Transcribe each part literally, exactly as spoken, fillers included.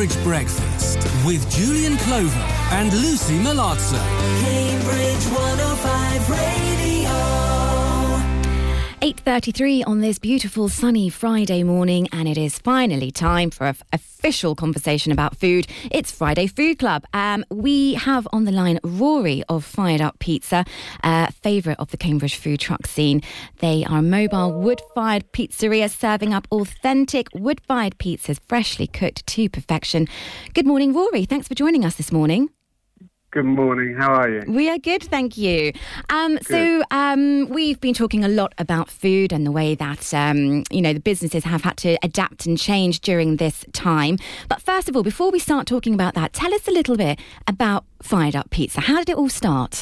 Cambridge Breakfast with Julian Clover and Lucy Malazzo. Cambridge one oh five Radio. eight thirty-three on this beautiful sunny Friday morning, and it is finally time for an official conversation about food. It's Friday Food Club. Um, we have on the line Rory of Fired Up Pizza, uh, favourite of the Cambridge food truck scene. They are a mobile wood-fired pizzeria serving up authentic wood-fired pizzas, freshly cooked to perfection. Good morning, Rory. Thanks for joining us this morning. Good morning. How are you? We are good, thank you. Um, so um, we've been talking a lot about food and the way that, um, you know, the businesses have had to adapt and change during this time. But first of all, before we start talking about that, tell us a little bit about Fired Up Pizza. How did it all start?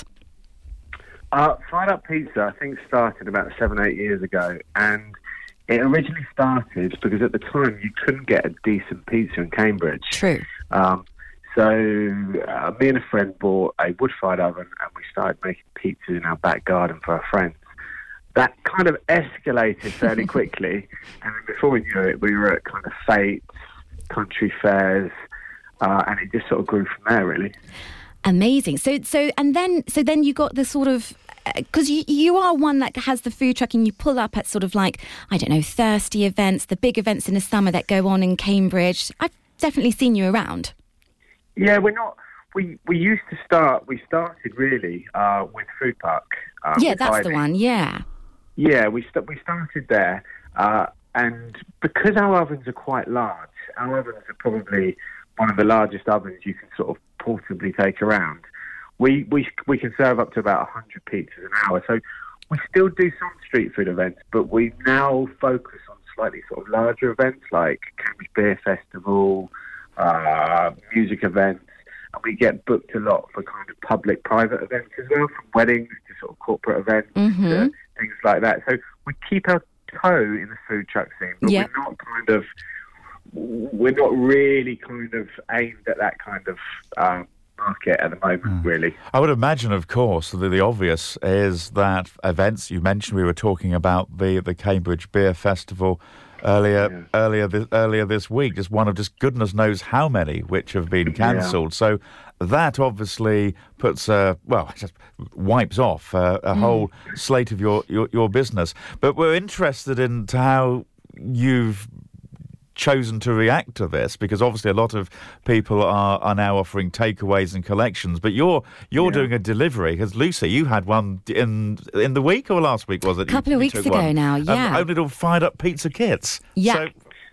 Uh, Fired Up Pizza, I think, started about seven, eight years ago. And it originally started because at the time you couldn't get a decent pizza in Cambridge. True. Um, So uh, me and a friend bought a wood-fired oven and we started making pizzas in our back garden for our friends. That kind of escalated fairly quickly, and before we knew it, we were at kind of fetes, country fairs, uh, and it just sort of grew from there, really. Amazing. So, so, and then, so then you got the sort of, because you, you are one that has the food truck and you pull up at sort of like, I don't know, thirsty events, the big events in the summer that go on in Cambridge. I've definitely seen you around. Yeah, we're not. We we used to start. We started really uh, with Food Park. Uh, yeah, with that's Ivy. the one. Yeah. Yeah, we st- we started there, uh, and because our ovens are quite large, our ovens are probably one of the largest ovens you can sort of portably take around. We we we can serve up to about one hundred pizzas an hour. So we still do some street food events, but we now focus on slightly sort of larger events like Cambridge Beer Festival. Uh, music events, and we get booked a lot for kind of public-private events as well, from weddings to sort of corporate events, mm-hmm. to things like that. So we keep our toe in the food truck scene, but yep. we're not kind of, we're not really kind of aimed at that kind of um, market at the moment, mm. really. I would imagine, of course, that the obvious is that events you mentioned. We were talking about the the Cambridge Beer Festival. Earlier, yeah. earlier, this, earlier this week, just one of just goodness knows how many which have been cancelled. Yeah. So that obviously puts, uh, well, just wipes off uh, a mm. whole slate of your, your, your business. But we're interested in how you've chosen to react to this, because obviously a lot of people are, are now offering takeaways and collections, but you're you're yeah. doing a delivery, because Lucy, you had one in in the week or last week, was it? A couple you, of weeks ago one. now, yeah. Um, only little Fired Up Pizza kits. Yeah. So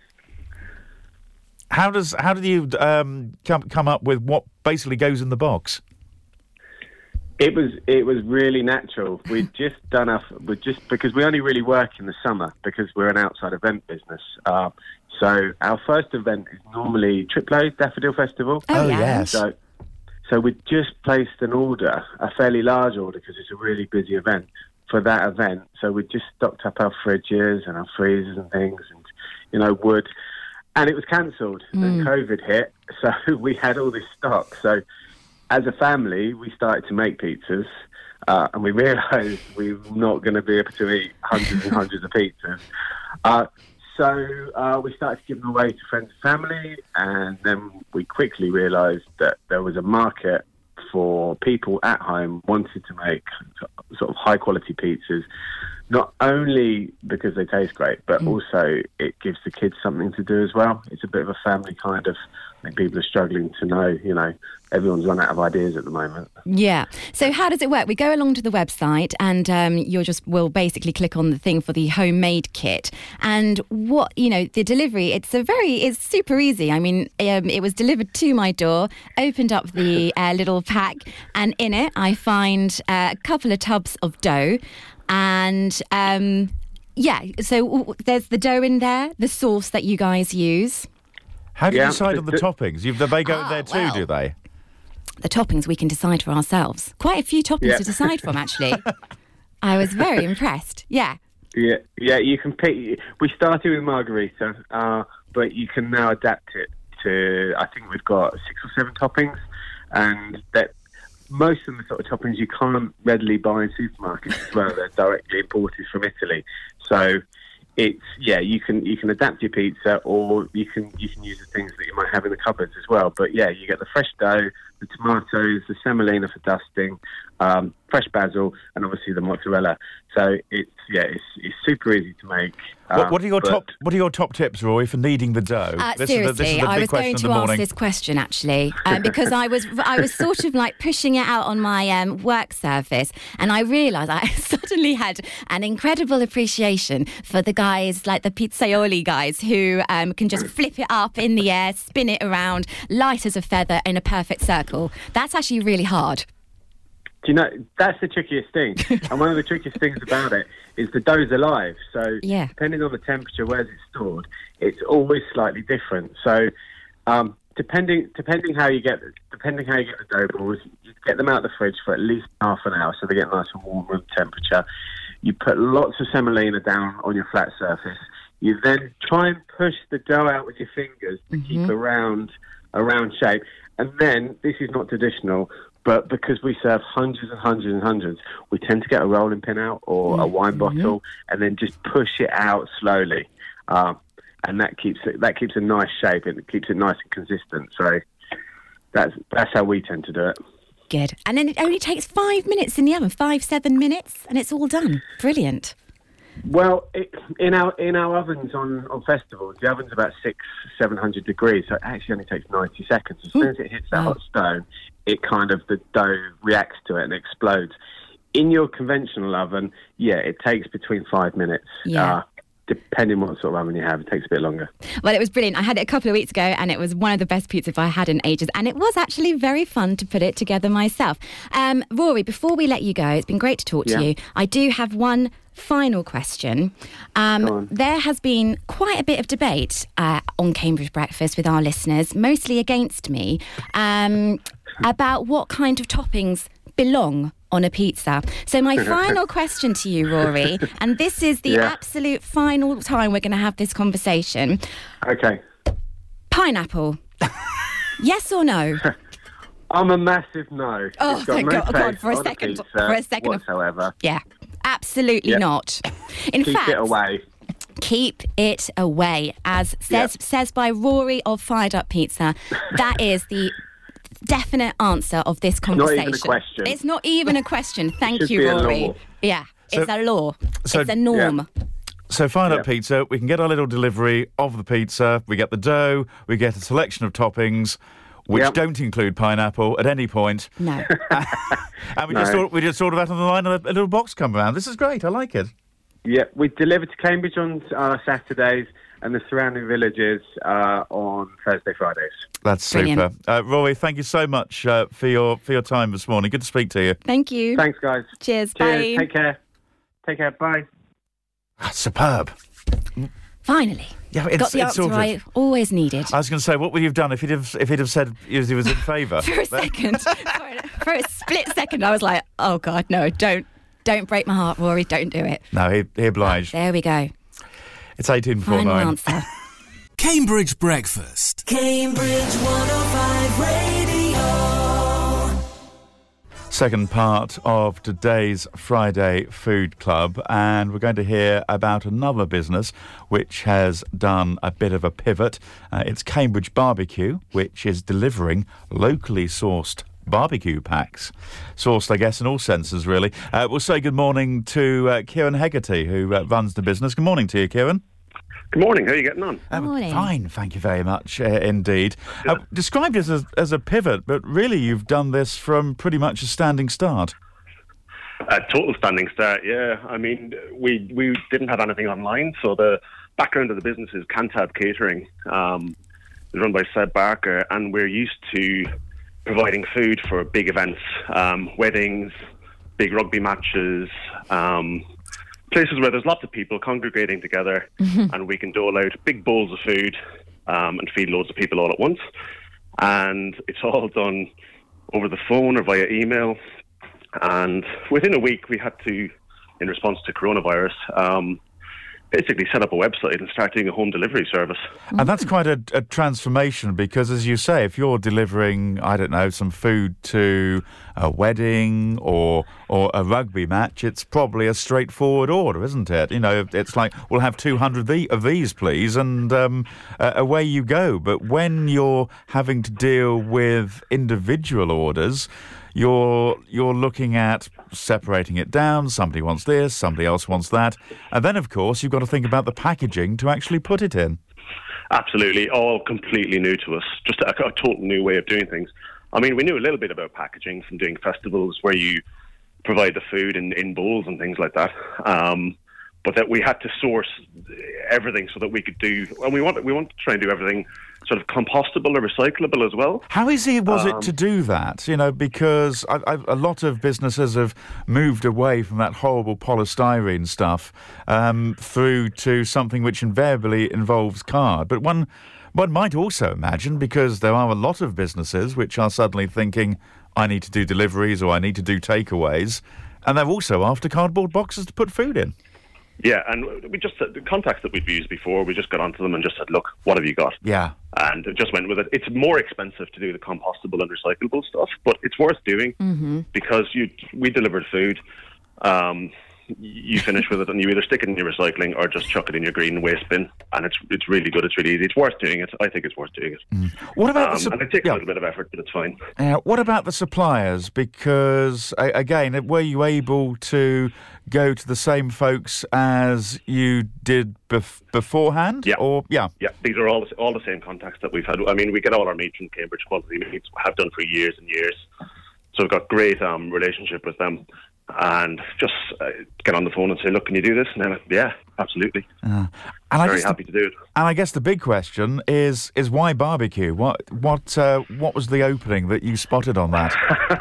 how does how did you um, come come up with what basically goes in the box? It was it was really natural. We'd just done our we just because we only really work in the summer because we're an outside event business. Uh, so our first event is normally Triplo Daffodil Festival. Oh, yeah. yes. So so we just placed an order, a fairly large order, because it's a really busy event for that event. So we just stocked up our fridges and our freezers and things, and you know wood, and it was cancelled. Mm. Then COVID hit, so we had all this stock. So as a family, we started to make pizzas, uh, and we realised we were not going to be able to eat hundreds and hundreds of pizzas. Uh, so uh, we started to give them away to friends and family, and then we quickly realised that there was a market for people at home wanting to make sort of high-quality pizzas, not only because they taste great, but mm. also it gives the kids something to do as well. It's a bit of a family kind of, I think people are struggling to know, you know, everyone's run out of ideas at the moment. Yeah. So how does it work? We go along to the website and um, you'll just, we'll basically click on the thing for the homemade kit. And what, you know, the delivery, it's a very, it's super easy. I mean, um, it was delivered to my door, opened up the uh, little pack, and in it I find uh, a couple of tubs of dough. And um, yeah, so there's the dough in there, the sauce that you guys use. How do you yeah. decide on the toppings? You've, they go ah, in there too, well, do they? The toppings we can decide for ourselves. Quite a few toppings yeah. to decide from, actually. I was very impressed. Yeah. Yeah, yeah. You can pick. We started with margarita, uh, but you can now adapt it to. I think we've got six or seven toppings, and that most of the sort of toppings you can't readily buy in supermarkets as well. They're directly imported from Italy, so it's yeah, you can you can adapt your pizza, or you can you can use the things that you might have in the cupboards as well. But yeah, you get the fresh dough, the tomatoes, the semolina for dusting, um, fresh basil, and obviously the mozzarella. So it's yeah, it's, it's super easy to make. Um, What, what are your but- top What are your top tips, Roy, for kneading the dough? Uh, This is seriously, the, this is the I big was question going of to the ask morning. this question actually, um, because I was I was sort of like pushing it out on my um, work surface, and I realised I suddenly had an incredible appreciation for the guys like the pizzaioli guys who um, can just flip it up in the air, spin it around, light as a feather in a perfect circle. That's actually really hard. Do you know, that's the trickiest thing. And one of the trickiest things about it is the dough's alive. So Yeah. depending on the temperature, where it's stored, it's always slightly different. So um, depending depending how you get depending how you get the dough balls, you get them out of the fridge for at least half an hour so they get nice and warm room temperature. You put lots of semolina down on your flat surface. You then try and push the dough out with your fingers to Mm-hmm. keep a round, a round shape. And then, this is not traditional, but because we serve hundreds and hundreds and hundreds, we tend to get a rolling pin out or a wine bottle, and then just push it out slowly, um, and that keeps it that keeps a nice shape and it keeps it nice and consistent. So that's that's how we tend to do it. Good. And then it only takes five minutes in the oven, five, seven minutes, and it's all done. Brilliant. Well, it, in our in our ovens on, on festivals, the oven's about six, seven hundred degrees, so it actually only takes ninety seconds. As soon as it hits that Wow. hot stone, it kind of the dough reacts to it and explodes. In your conventional oven, yeah, it takes between five minutes. Yeah. Uh, depending what sort of oven you have, it takes a bit longer. Well, it was brilliant. I had it a couple of weeks ago, and it was one of the best pizzas I had in ages. And it was actually very fun to put it together myself. Um, Rory, before we let you go, it's been great to talk Yeah. to you. I do have one final question. Go Um, on. there has been quite a bit of debate uh, on Cambridge Breakfast with our listeners, mostly against me, um, about what kind of toppings belong on a pizza. So my final question to you, Rory, and this is the Yeah. absolute final time we're going to have this conversation. Okay. Pineapple. Yes or no? I'm a massive no. Oh, It's got thank no God, God, taste for a on second- pizza for a second of- whatsoever. Yeah, absolutely Yeah. not. In Keep fact, it away. keep it away, as says Yeah. says by Rory of Fired Up Pizza. That is the definite answer of this not even a conversation. question. It's not even a question. Thank Should you, be a Rory. law. Yeah, So- it's a law. so- it's a norm. So find Yeah. up pizza, we can get our little delivery of the pizza, we get the dough, we get a selection of toppings, which Yep. don't include pineapple at any point. No. And we just No. thought we just thought of that on the line and a, a little box come around. This is great, I like it. Yeah, we deliver to Cambridge on uh, Saturdays and the surrounding villages uh, on Thursday, Fridays. That's Brilliant. super. Uh, Rory, thank you so much uh, for your for your time this morning. Good to speak to you. Thank you. Thanks, guys. Cheers. Cheers. Bye. Take care. Take care. Bye. Ah, superb. Finally. Yeah, it's, Got the it's answer sorted. I always needed. I was going to say, what would you have done if he'd have if he'd have said he was, he was in favour? For a second, for a, for a split second, I was like, "Oh God, no! Don't, don't break my heart, Rory. Don't do it." No, he, he obliged. There we go. It's eighteen before Final nine. answer. Cambridge Breakfast. Cambridge one oh five Radio. Second part of today's Friday Food Club, and we're going to hear about another business which has done a bit of a pivot. Uh, it's Cambridge Barbecue, which is delivering locally sourced barbecue packs. Sourced, I guess, in all senses, really. Uh, we'll say good morning to uh, Kieran Hegarty, who uh, runs the business. Good morning to you, Kieran. Good morning. How are you getting on? Uh, Morning. Fine, thank you very much uh, indeed. Uh, described it as, as a pivot, but really you've done this from pretty much a standing start. A total standing start, yeah. I mean, we we didn't have anything online, so the background of the business is Cantab Catering. Um, it's run by Seb Barker, and we're used to providing food for big events, um, weddings, big rugby matches, um, places where there's lots of people congregating together, and we can dole out big bowls of food um, and feed loads of people all at once. And it's all done over the phone or via email. And within a week, we had to, in response to coronavirus, um, basically set up a website and start doing a home delivery service. And that's quite a, a transformation because, as you say, if you're delivering, I don't know, some food to a wedding or or a rugby match, it's probably a straightforward order, isn't it? You know, it's like, we'll have two hundred of these, please, and um, uh, away you go. But when you're having to deal with individual orders, You're you're looking at separating it down. Somebody wants this, somebody else wants that. And then, of course, you've got to think about the packaging to actually put it in. Absolutely. All completely new to us. Just a, a total new way of doing things. I mean, we knew a little bit about packaging from doing festivals where you provide the food in, in bowls and things like that. Um, but that we had to source everything so that we could do... And we want, we want to try and do everything sort of compostable or recyclable as well. How easy was um, it to do that? You know, because I, I, a lot of businesses have moved away from that horrible polystyrene stuff um, through to something which invariably involves card. But one, one might also imagine, because there are a lot of businesses which are suddenly thinking, I need to do deliveries or I need to do takeaways, and they're also after cardboard boxes to put food in. Yeah, and we just the contacts that we've used before, we just got onto them and just said, look, what have you got? Yeah. And just went with it. It's more expensive to do the compostable and recyclable stuff, but it's worth doing mm-hmm. because you we delivered food. Um, you finish with it and you either stick it in your recycling or just chuck it in your green waste bin, and it's it's really good. It's really easy. It's worth doing it. I think it's worth doing it. Mm. What about um, the su- and it takes yeah. a little bit of effort, but it's fine. Uh, what about the suppliers? Because uh, again, were you able to go to the same folks as you did bef- beforehand? Yeah. Or yeah. Yeah. These are all the, all the same contacts that we've had. I mean, we get all our meat from Cambridge Quality Meats. Have done for years and years. So we've got great um, relationship with them. And just uh, get on the phone and say, look, can you do this? And then, yeah, absolutely. Uh, and Very I happy the, to do it. And I guess the big question is is why barbecue? What what uh, what was the opening that you spotted on that?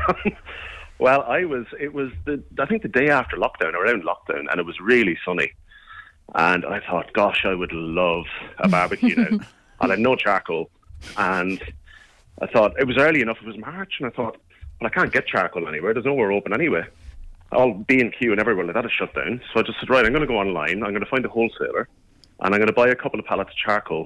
Well, I was. It was the I think the day after lockdown, around lockdown, and it was really sunny. And I thought, gosh, I would love a barbecue now. And I had no charcoal, and I thought it was early enough. It was March, and I thought, well, I can't get charcoal anywhere. There's nowhere open anyway. All B and Q and everywhere like that is shut down. So I just said, right, I'm going to go online, I'm going to find a wholesaler, and I'm going to buy a couple of pallets of charcoal,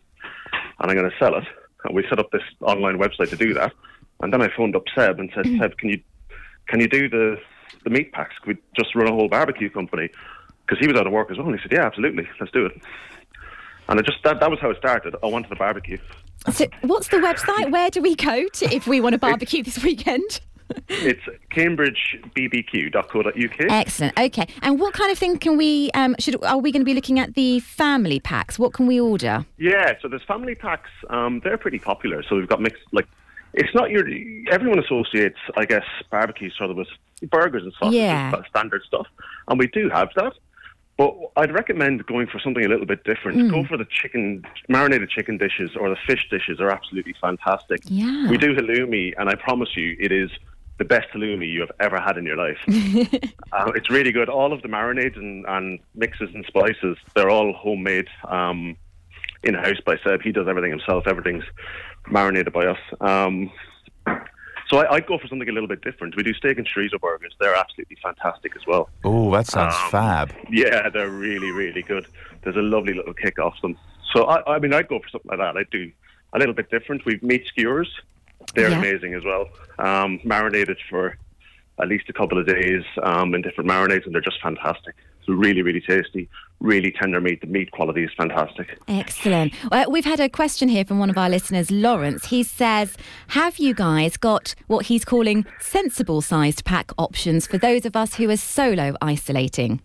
and I'm going to sell it. And we set up this online website to do that. And then I phoned up Seb and said, Seb, can you can you do the, the meat packs? Could we just run a whole barbecue company? Because he was out of work as well. And he said, yeah, absolutely, let's do it. And it just that, that was how it started. I wanted a barbecue. So what's the website? Where do we go to if we want to barbecue this weekend? It's cambridge b b q dot co dot u k. Excellent. Okay. And what kind of thing can we, um, should are we going to be looking at the family packs? What can we order? Yeah, so there's family packs. Um, they're pretty popular. So we've got mixed, like, it's not your, everyone associates, I guess, barbecue sort of with burgers and sausages, yeah. standard stuff. And we do have that. But I'd recommend going for something a little bit different. Mm. Go for the chicken, marinated chicken dishes or the fish dishes are absolutely fantastic. Yeah. We do halloumi, and I promise you it is the best halloumi you have ever had in your life. uh, it's really good. All of the marinades and, and mixes and spices, they're all homemade um, in-house by Seb. He does everything himself. Everything's marinated by us. Um, so I, I'd go for something a little bit different. We do steak and chorizo burgers. They're absolutely fantastic as well. Oh, that sounds um, fab. Yeah, they're really, really good. There's a lovely little kick off them. So, I, I mean, I'd go for something like that. I'd do a little bit different. We've meat skewers. They're yeah. amazing as well. Um, marinated for at least a couple of days um, in different marinades, and they're just fantastic. It's really, really tasty, really tender meat. The meat quality is fantastic. Excellent. Well, we've had a question here from one of our listeners, Lawrence. He says, have you guys got what he's calling sensible-sized pack options for those of us who are solo isolating?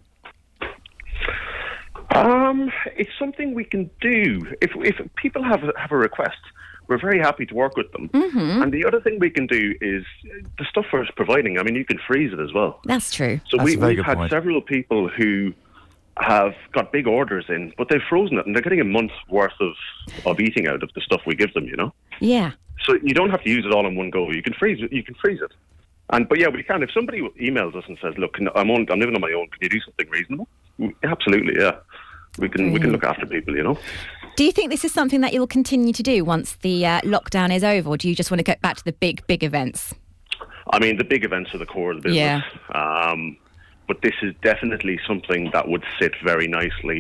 Um, it's something we can do. If if people have have a request, we're very happy to work with them. Mm-hmm. And the other thing we can do is the stuff we're providing. I mean, you can freeze it as well. That's true. So That's we, a very we've good had point. several people who have got big orders in, but they've frozen it, and they're getting a month's worth of, of eating out of the stuff we give them, you know? Yeah. So you don't have to use it all in one go. You can freeze it. You can freeze it. And But yeah, we can. If somebody emails us and says, look, I'm, on, I'm living on my own, can you do something reasonable? Absolutely, yeah. We can Brilliant. we can look after people, you know. Do you think this is something that you'll continue to do once the uh, lockdown is over, or do you just want to get back to the big, big events? I mean, the big events are the core of the business. Yeah. Um, but this is definitely something that would sit very nicely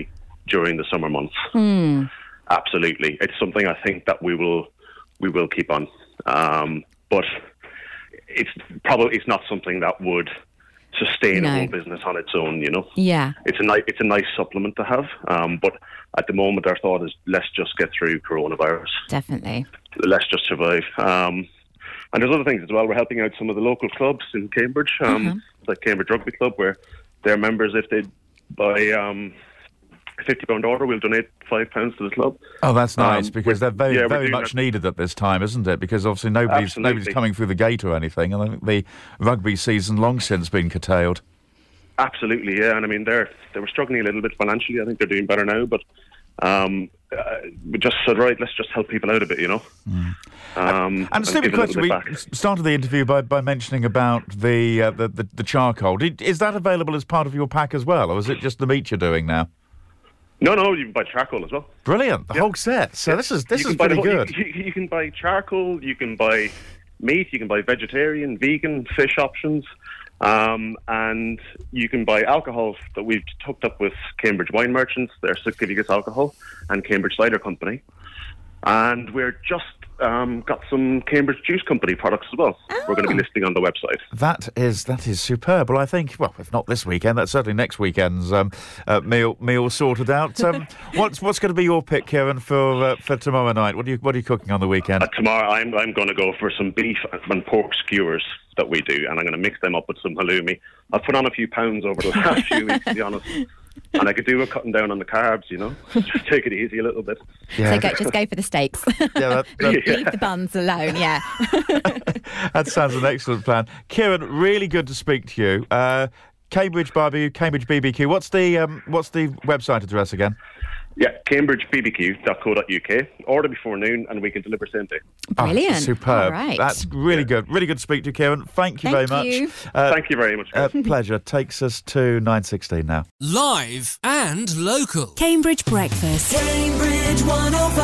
during the summer months. Mm. Absolutely. It's something I think that we will we will keep on. Um, but it's probably it's not something that would sustain No. a whole business on its own, you know. Yeah. It's a nice it's a nice supplement to have. Um, but at the moment our thought is let's just get through coronavirus. Definitely. Let's just survive. Um, and there's other things as well. We're helping out some of the local clubs in Cambridge, um, Uh-huh. like Cambridge Rugby Club, where their members, if they buy um, a fifty pound order, we'll donate five pounds to the club. Oh, that's nice, Um, because they're very, yeah, we're very doing much that. needed at this time, isn't it? Because obviously nobody's Absolutely. nobody's coming through the gate or anything, and I think the rugby season long since been curtailed. Absolutely, yeah. And I mean, they're they were struggling a little bit financially. I think they're doing better now, but um, uh, we just said, right, let's just help people out a bit, you know. Mm. Um, And a stupid give a little question. bit We back. started the interview by, by mentioning about the, uh, the, the the charcoal. Did, is that available as part of your pack as well, or is it just the meat you're doing now? No, no, you can buy charcoal as well. Brilliant, the Yeah. whole set. So Yeah. this is this You is can buy the pretty whole- good. You, you, you can buy charcoal, you can buy meat, you can buy vegetarian, vegan, fish options, um, and you can buy alcohol that we've hooked up with Cambridge Wine Merchants, their certificates alcohol, and Cambridge Cider Company. And we're just um, got some Cambridge Juice Company products as well. We're going to be listing on the website. That is that is superb. Well, I think, well, if not this weekend, that's certainly next weekend's um, uh, meal meal sorted out. Um, what's what's going to be your pick, Kieran, for uh, for tomorrow night? What are you what are you cooking on the weekend? Uh, tomorrow, I'm I'm going to go for some beef and pork skewers that we do, and I'm going to mix them up with some halloumi. I've put on a few pounds over the last few weeks, to be honest, and I could do with cutting down on the carbs, you know, just take it easy a little bit. Yeah. So go, just go for the steaks. Yeah, that, that, Leave the buns alone, yeah. that sounds an excellent plan. Kieran, really good to speak to you. Uh, Cambridge Barbecue, Cambridge B B Q. What's the um, what's the website address again? Yeah, cambridge b b q dot co dot u k. Order before noon, and we can deliver same day. Brilliant. Oh, superb. All right. That's really good. Really good to speak to you, Kieran. Thank you Thank very you. much. Uh, Thank you very much. uh, guys. pleasure. Takes us to nine sixteen now. Live and local. Cambridge Breakfast. Cambridge one oh five.